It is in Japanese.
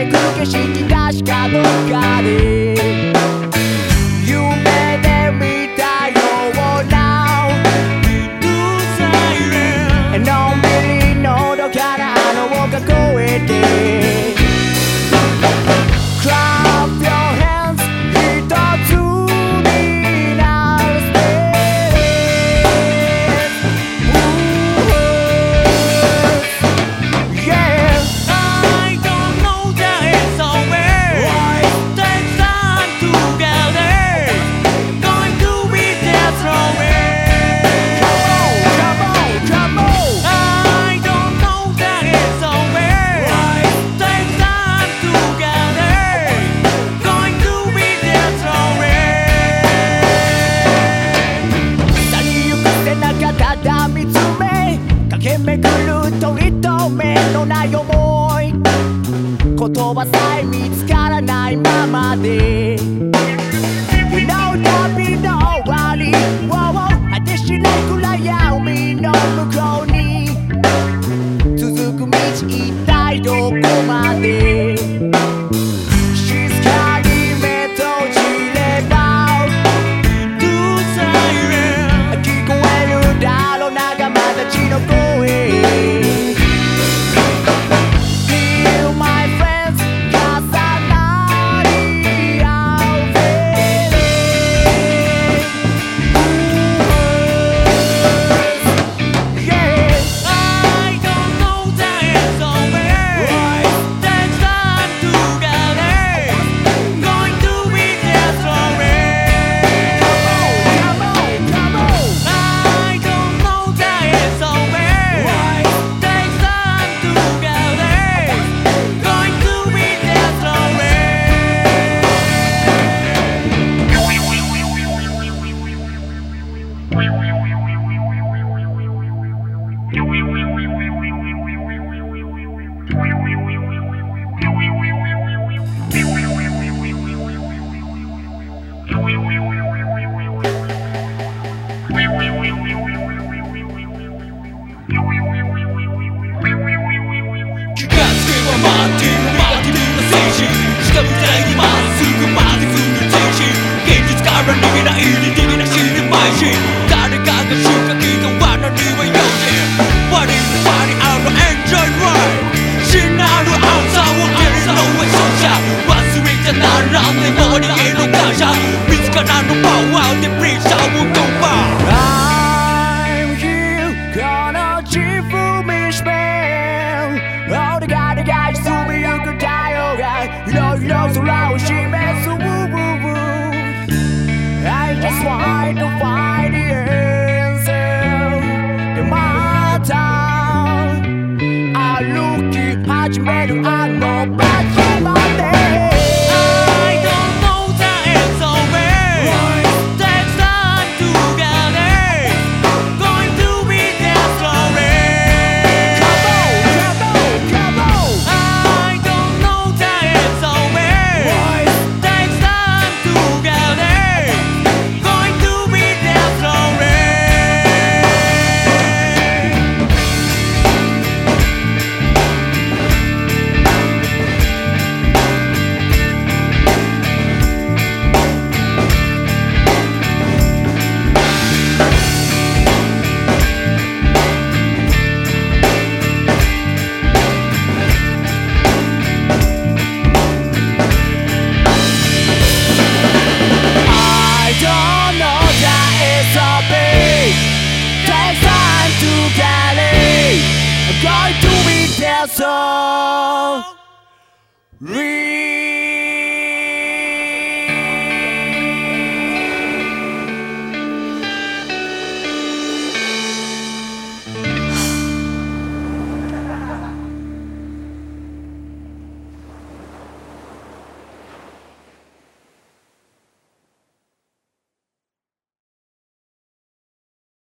てく景色確かどっかで夢で見たようなのんびりのどかなあの丘越えてClap your hands 一つになるステージ Yeah I don't know that it's over. Take time together. Going to be there forever. Come on, come on I don't know that it's over. Take time together. Going to be there forever. 去りゆく背中ただ見つめ駆け巡る取り留めのない想い言葉さえ見つからないままで You know 旅の終わりを果てしない暗闇の向こうに続く道一体どこまで静かに目閉じれば To silence. 聞こえるだろう仲間たちの声 Feel my friends 重なり合う feeling Yeah I don't know that it's over. Take time together. Going to be there forever. Come on, come on I don't know that it's over. Take time together. Going to be there forever.気がつけば待ってるの静止しかもないにまっすぐまで来る停止現実から逃げないで逃げ出してまいし誰かが仕掛けた罠にはよってWhat is the party out of enjoy life 真なるアンサーをあるのは勝者忘れちゃならない周りへの感謝自らのパワーでプレッシャーを突破 I'm here この自負見しめ俺が願い進みゆく太陽がいろいろ空を示す I just want to find the answer でまた歩き始めるあの場所まで I don't know that it's over. Take time together. Going to be there forever. Come on, come on I don't know that it's over. Take time together. Going to be there forever. I don't know that it's a big Take time to get it I'm going to be there so real